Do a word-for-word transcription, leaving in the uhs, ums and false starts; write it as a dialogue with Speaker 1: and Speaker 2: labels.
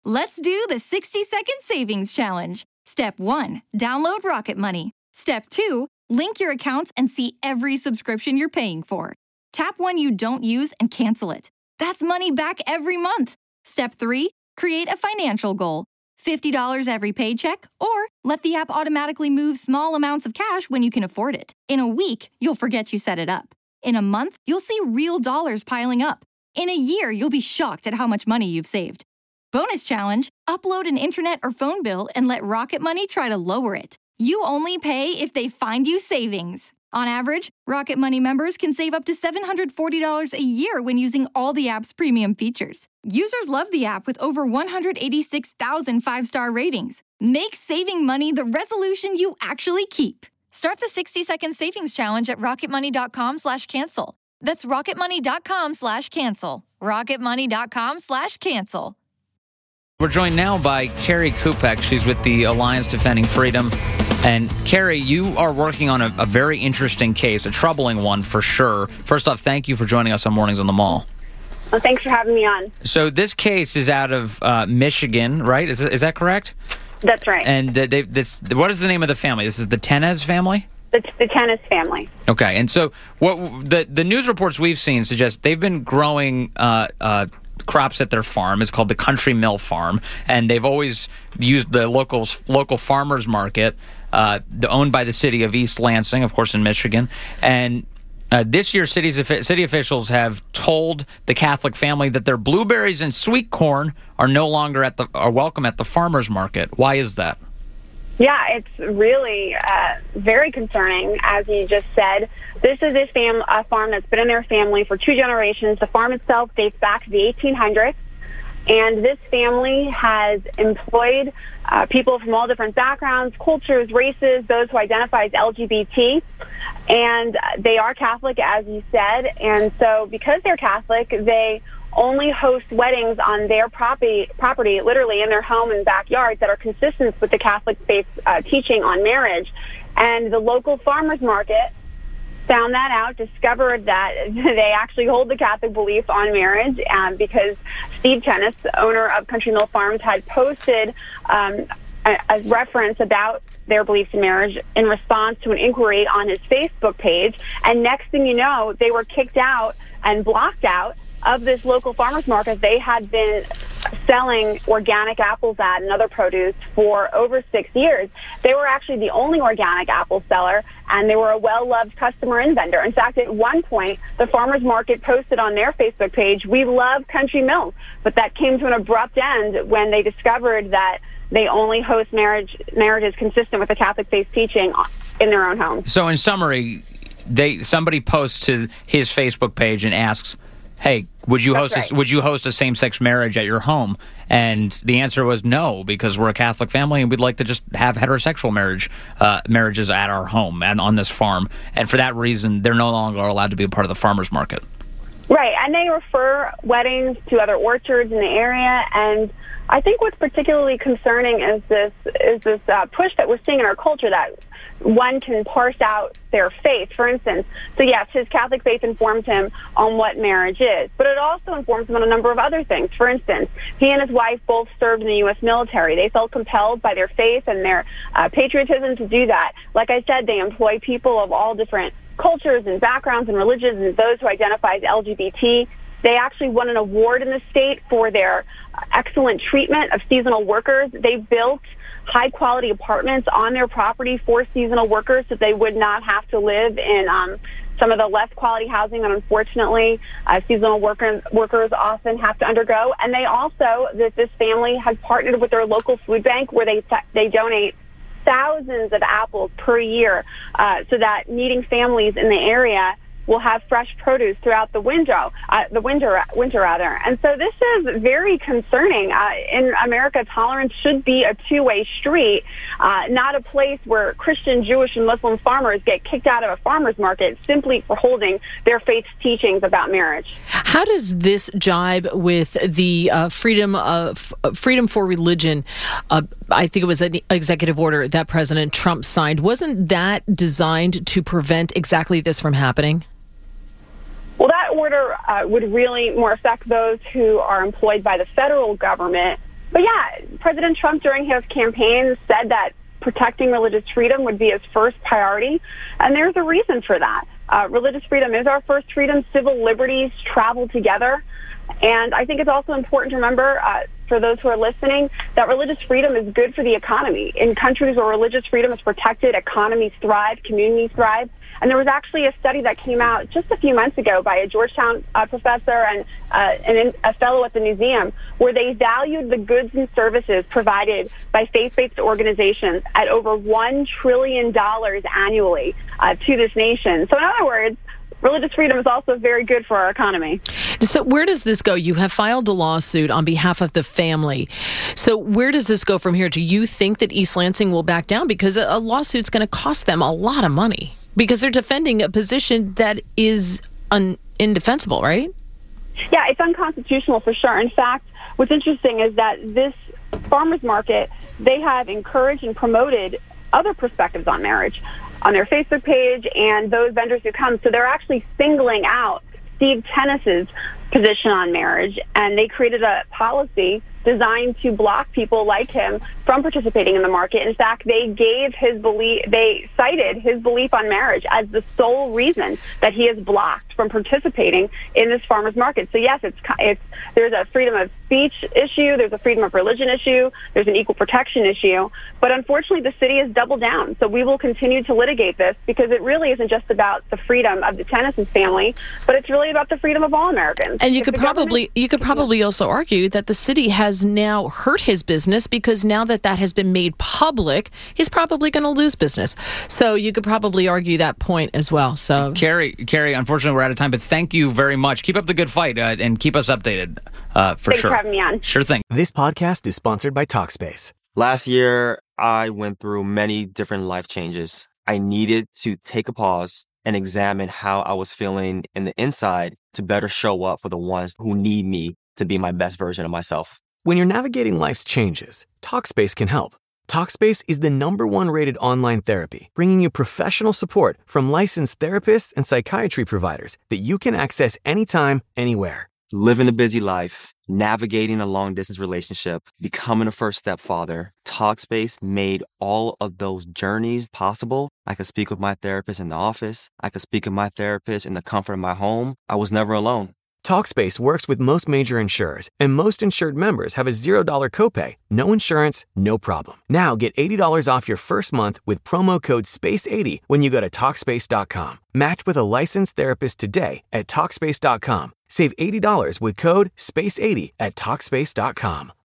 Speaker 1: Let's do the sixty second savings challenge. Step one, download Rocket Money. Step two, link your accounts and see every subscription you're paying for. Tap one you don't use and cancel it. That's money back every month. Step three, create a financial goal. fifty dollars every paycheck, or let the app automatically move small amounts of cash when you can afford it. In a week, you'll forget you set it up. In a month, you'll see real dollars piling up. In a year, you'll be shocked at how much money you've saved. Bonus challenge, upload an internet or phone bill and let Rocket Money try to lower it. You only pay if they find you savings. On average, Rocket Money members can save up to seven hundred forty dollars a year when using all the app's premium features. Users love the app with over one hundred eighty-six thousand five-star ratings. Make saving money the resolution you actually keep. Start the sixty second savings challenge at rocketmoney.com slash cancel. That's rocketmoney.com slash cancel. rocketmoney.com slash cancel.
Speaker 2: We're joined now by Carrie Kupek. She's with the Alliance Defending Freedom. And Carrie, you are working on a, a very interesting case, a troubling one for sure. First off, thank you for joining us on Mornings on the Mall.
Speaker 3: Well, thanks for having me on.
Speaker 2: So this case is out of uh, Michigan, right? Is, is that correct?
Speaker 3: That's right.
Speaker 2: And uh, they, this, what is the name of the family? This is the Tenez family?
Speaker 3: The, the Tenez family.
Speaker 2: Okay, and so what the the news reports we've seen suggest they've been growing uh, uh, crops at their farm. It's called the Country Mill Farm, and they've always used the local local farmers market, uh, owned by the city of East Lansing, of course, in Michigan. And uh, this year, cities city officials have told the Catholic family that their blueberries and sweet corn are no longer at the are welcome at the farmers market. Why is that?
Speaker 3: Yeah, it's really uh, very concerning, as you just said. This is a, fam- a farm that's been in their family for two generations. The farm itself dates back to the eighteen hundreds, and this family has employed uh, people from all different backgrounds, cultures, races, those who identify as L G B T, and they are Catholic, as you said, and so because they're Catholic, they only host weddings on their property, property, literally in their home and backyards, that are consistent with the Catholic faith uh, teaching on marriage. And the local farmers market found that out, discovered that they actually hold the Catholic belief on marriage, um, because Steve Tenez, owner of Country Mill Farms, had posted um, a, a reference about their beliefs in marriage in response to an inquiry on his Facebook page. And next thing you know, they were kicked out and blocked out of this local farmers market. They had been selling organic apples at and other produce for over six years. They were actually the only organic apple seller, and they were a well-loved customer and vendor. In fact, at one point, the farmers market posted on their Facebook page, "We love Country Mill," but that came to an abrupt end when they discovered that they only host marriage marriages consistent with the Catholic faith teaching in their own home.
Speaker 2: So in summary, they somebody posts to his Facebook page and asks, "Hey, would you
Speaker 3: That's
Speaker 2: host
Speaker 3: right.
Speaker 2: a, would you host a same-sex marriage at your home?" And the answer was no, because we're a Catholic family and we'd like to just have heterosexual marriage uh, marriages at our home and on this farm. And for that reason, they're no longer allowed to be a part of the farmers market.
Speaker 3: Right, and they refer weddings to other orchards in the area. And I think what's particularly concerning is this is this uh, push that we're seeing in our culture that one can parse out their faith. For instance, so yes, his Catholic faith informs him on what marriage is, but it also informs him on a number of other things. For instance, he and his wife both served in the U S military. They felt compelled by their faith and their uh, patriotism to do that. Like I said, they employ people of all different cultures and backgrounds and religions, and those who identify as L G B T. They actually won an award in the state for their excellent treatment of seasonal workers. They built high-quality apartments on their property for seasonal workers so they would not have to live in um, some of the less quality housing that, unfortunately, uh, seasonal workers, workers often have to undergo. And they also, that this family has partnered with their local food bank where they they donate thousands of apples per year uh, so that needing families in the area will have fresh produce throughout the window, uh, the winter, winter rather. And so this is very concerning. Uh, in America, tolerance should be a two-way street, uh, not a place where Christian, Jewish, and Muslim farmers get kicked out of a farmer's market simply for holding their faith's teachings about marriage.
Speaker 4: How does this jibe with the uh, freedom of uh, freedom for religion? Uh, I think it was an executive order that President Trump signed. Wasn't that designed to prevent exactly this from happening?
Speaker 3: Well, that order uh, would really more affect those who are employed by the federal government But yeah, President Trump during his campaign said that protecting religious freedom would be his first priority, and there's a reason for that. Uh, religious freedom is our first freedom. Civil liberties travel together. And I think it's also important to remember, uh, for those who are listening, that religious freedom is good for the economy. In countries where religious freedom is protected, economies thrive, communities thrive. And there was actually a study that came out just a few months ago by a Georgetown uh, professor and, uh, and a fellow at the museum, where they valued the goods and services provided by faith-based organizations at over one trillion dollars annually uh, to this nation. So in other words, religious freedom is also very good for our economy.
Speaker 4: So where does this go? You have filed a lawsuit on behalf of the family. So where does this go from here? Do you think that East Lansing will back down? Because a, a lawsuit's going to cost them a lot of money because they're defending a position that is un- indefensible, right?
Speaker 3: Yeah, it's unconstitutional for sure. In fact, what's interesting is that this farmers market, they have encouraged and promoted other perspectives on marriage on their Facebook page and those vendors who come. So they're actually singling out Steve Tennis's position on marriage, and they created a policy designed to block people like him from participating in the market. In fact, they gave his belief, they cited his belief on marriage as the sole reason that he is blocked from participating in this farmers market. So yes, it's it's there's a freedom of speech issue, there's a freedom of religion issue, there's an equal protection issue, but unfortunately the city has doubled down. So we will continue to litigate this because it really isn't just about the freedom of the Tennyson family, but it's really about the freedom of all Americans.
Speaker 4: And you could probably you could probably also argue that the city has now hurt his business because now that that has been made public, he's probably going to lose business. So you could probably argue that point as well. So
Speaker 2: Carrie, Carrie, unfortunately we're out of time, but thank you very much. Keep up the good fight uh, and keep us updated uh, for
Speaker 3: Thanks
Speaker 2: sure.
Speaker 3: for having me on.
Speaker 2: Sure thing.
Speaker 5: This podcast is sponsored by Talkspace.
Speaker 6: Last year, I went through many different life changes. I needed to take a pause and examine how I was feeling in the inside to better show up for the ones who need me to be my best version of myself.
Speaker 5: When you're navigating life's changes, Talkspace can help. Talkspace is the number one rated online therapy, bringing you professional support from licensed therapists and psychiatry providers that you can access anytime, anywhere.
Speaker 6: Living a busy life, navigating a long-distance relationship, becoming a first stepfather, Talkspace made all of those journeys possible. I could speak with my therapist in the office. I could speak with my therapist in the comfort of my home. I was never alone.
Speaker 5: Talkspace works with most major insurers, and most insured members have a zero dollars copay, no insurance, no problem. Now get eighty dollars off your first month with promo code space eighty when you go to Talkspace dot com. Match with a licensed therapist today at Talkspace dot com. Save eighty dollars with code space eighty at Talkspace dot com.